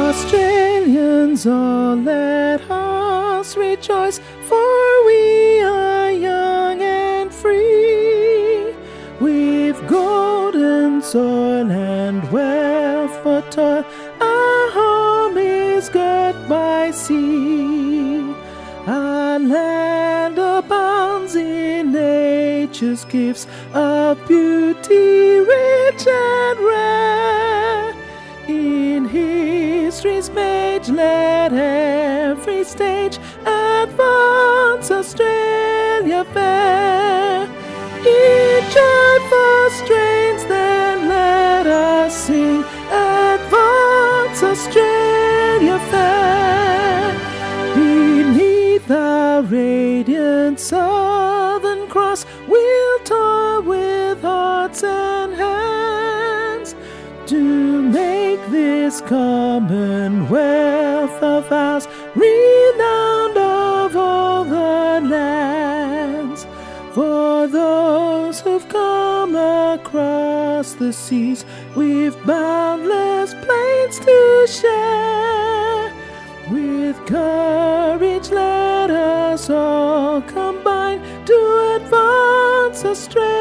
Australians, all let us rejoice, for we are young and free. We've golden soil and wealth for toil. Our home is girt by sea. Our land abounds in nature's gifts of beauty rich and rare. In history's page let every stage advance Australia fair. In joyful strains then let us sing, advance Australia fair. Beneath our radiant Southern Cross we'll toil with hearts and hands to make this commonwealth of ours renowned of all the lands. For those who've come across the seas, we've boundless plains to share. With courage let us all combine to advance Australia.